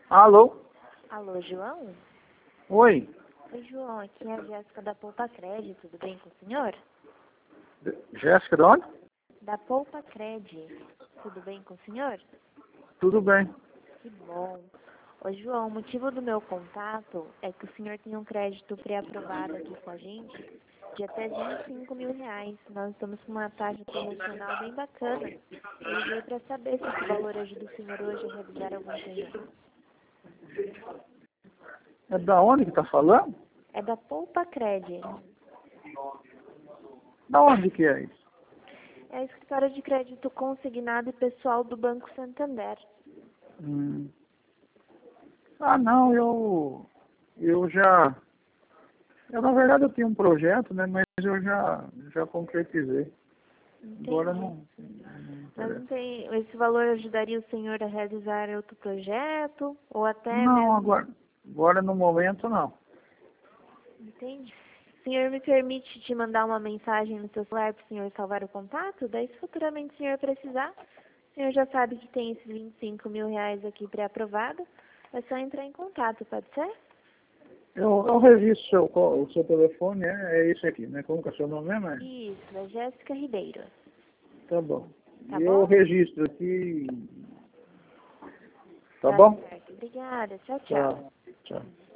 Alô? Alô, João? Oi. Oi, João, aqui é a Jéssica da Poupa Cred, tudo bem com o senhor? Jéssica, de onde? Da Poupa Cred, tudo bem com o senhor? Tudo bem. Que bom. Ô, João, o motivo do meu contato é que o senhor tem um crédito pré-aprovado aqui com a gente de até R$ 25.000. Nós estamos com uma taxa promocional bem bacana. Eu liguei para saber se esse valor ajuda o senhor hoje a realizar algum projeto. É da onde que tá falando? É da Poupa Cred. Da onde que é isso? É a escritório de crédito consignado e pessoal do Banco Santander. Ah, não, eu já... na verdade eu tinha um projeto, né, mas eu já concretizei. Entendi. Agora não Mas interessa. não tem, esse valor ajudaria o senhor a realizar outro projeto? Ou até Não, mesmo... agora no momento não. Entendi. O senhor me permite te mandar uma mensagem no seu celular para o senhor salvar o contato? Daí, se futuramente o senhor precisar, o senhor já sabe que tem esses R$ 25.000 aqui pré-aprovado. É só entrar em contato, pode ser? Eu registro o seu telefone, é esse aqui, né? Como que é o seu nome mesmo? Isso, é Jéssica Ribeiro. Tá bom. Tá E eu bom? registro aqui. Tá Tá bom? certo. Obrigada. Tchau, tchau. Tchau. Tchau.